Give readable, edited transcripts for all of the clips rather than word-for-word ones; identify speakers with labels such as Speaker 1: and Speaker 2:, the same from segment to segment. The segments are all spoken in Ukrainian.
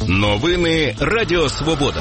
Speaker 1: Новини Радіо Свобода.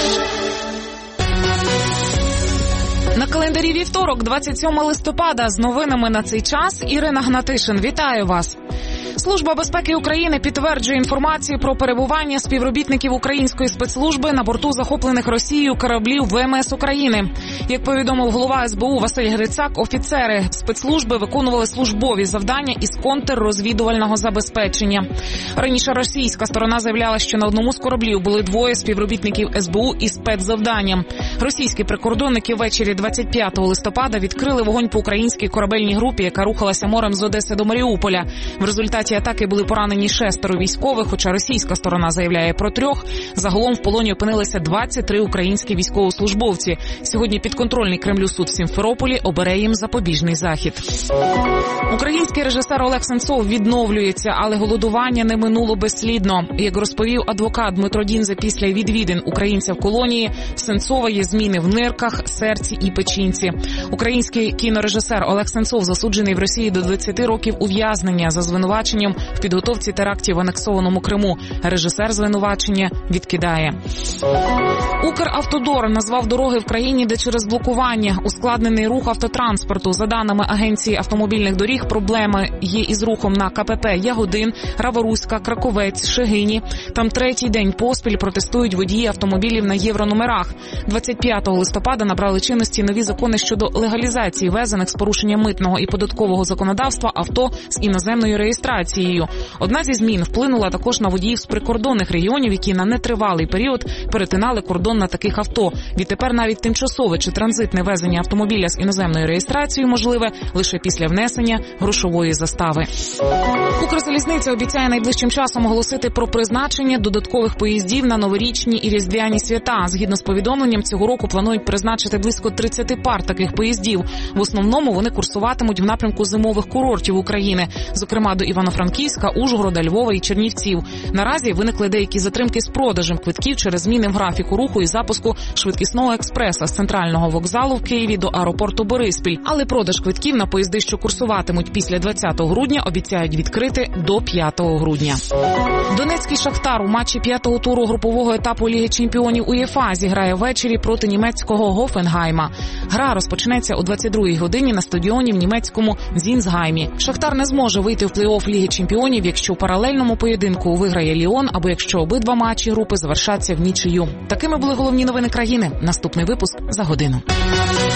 Speaker 2: На календарі вівторок, 27 листопада. З новинами на цей час Ірина Гнатишин. Вітаю вас. Служба безпеки України підтверджує інформацію про перебування співробітників української спецслужби на борту захоплених Росією кораблів ВМС України. Як повідомив голова СБУ Василь Грицак, офіцери спецслужби виконували службові завдання із контррозвідувального забезпечення. Раніше російська сторона заявляла, що на одному з кораблів були двоє співробітників СБУ із спецзавданням. Російські прикордонники ввечері 25 листопада відкрили вогонь по українській корабельній групі, яка рухалася морем з Одеси до Маріуполя. В результаті атаки були поранені 6 військових, хоча російська сторона заявляє про 3. Загалом в полоні опинилися 23 українські військовослужбовці. Сьогодні підконтрольний Кремлю суд в Сімферополі обере їм запобіжний захід. Український режисер Олег Сенцов відновлюється, але голодування не минуло безслідно. Як розповів адвокат Дмитро Дінза після відвідин українця в колонії, в Сенцова є зміни в нирках, серці і печінці. Український кінорежисер Олег Сенцов засуджений в Росії до 20 років ув'язнення за звинуваченням в підготовці терактів в анексованому Криму. Режисер звинувачення відкидає. Укравтодор назвав дороги в країні, де через блокування ускладнений рух автотранспорту. За даними Агенції автомобільних доріг, проблеми є із рухом на КПП Ягодин, Раворуська, Краковець, Шегині. Там третій день поспіль протестують водії автомобілів на єврономерах. 25 листопада набрали чинності нові закони щодо легалізації ввезених з порушенням митного і податкового законодавства авто з іноземною реєстрацією. Одна зі змін вплинула також на водіїв з прикордонних регіонів, які на нетривалий період перетинали кордон на таких авто. Відтепер навіть тимчасове чи транзитне везення автомобіля з іноземною реєстрацією можливе лише після внесення грошової застави. Укрзалізниця обіцяє найближчим часом оголосити про призначення додаткових поїздів на новорічні і різдвяні свята. Згідно з повідомленням, цього року планують призначити близько 30 пар таких поїздів. В основному вони курсуватимуть в напрямку зимових курортів України, зокрема до Івано-Франківська, Ужгорода, Львова і Чернівців. Наразі виникли деякі затримки з продажем квитків через зміни в графіку руху і запуску швидкісного експреса з центрального вокзалу в Києві до аеропорту Бориспіль. Але продаж квитків на поїзди, що курсуватимуть після 20 грудня, обіцяють відкрити до 5 грудня. Донецький «Шахтар» у матчі 5-го туру групового етапу Ліги чемпіонів УЄФА зіграє ввечері проти німецького Гофенгайма. Гра розпочнеться о 22-й годині на стадіоні в німецькому Зінсгаймі. «Шахтар» не зможе вийти в плей-офф Ліги чемпіонів, якщо у паралельному поєдинку виграє Ліон або якщо обидва матчі групи завершаться в нічию. Такими були головні новини країни. Наступний випуск за годину.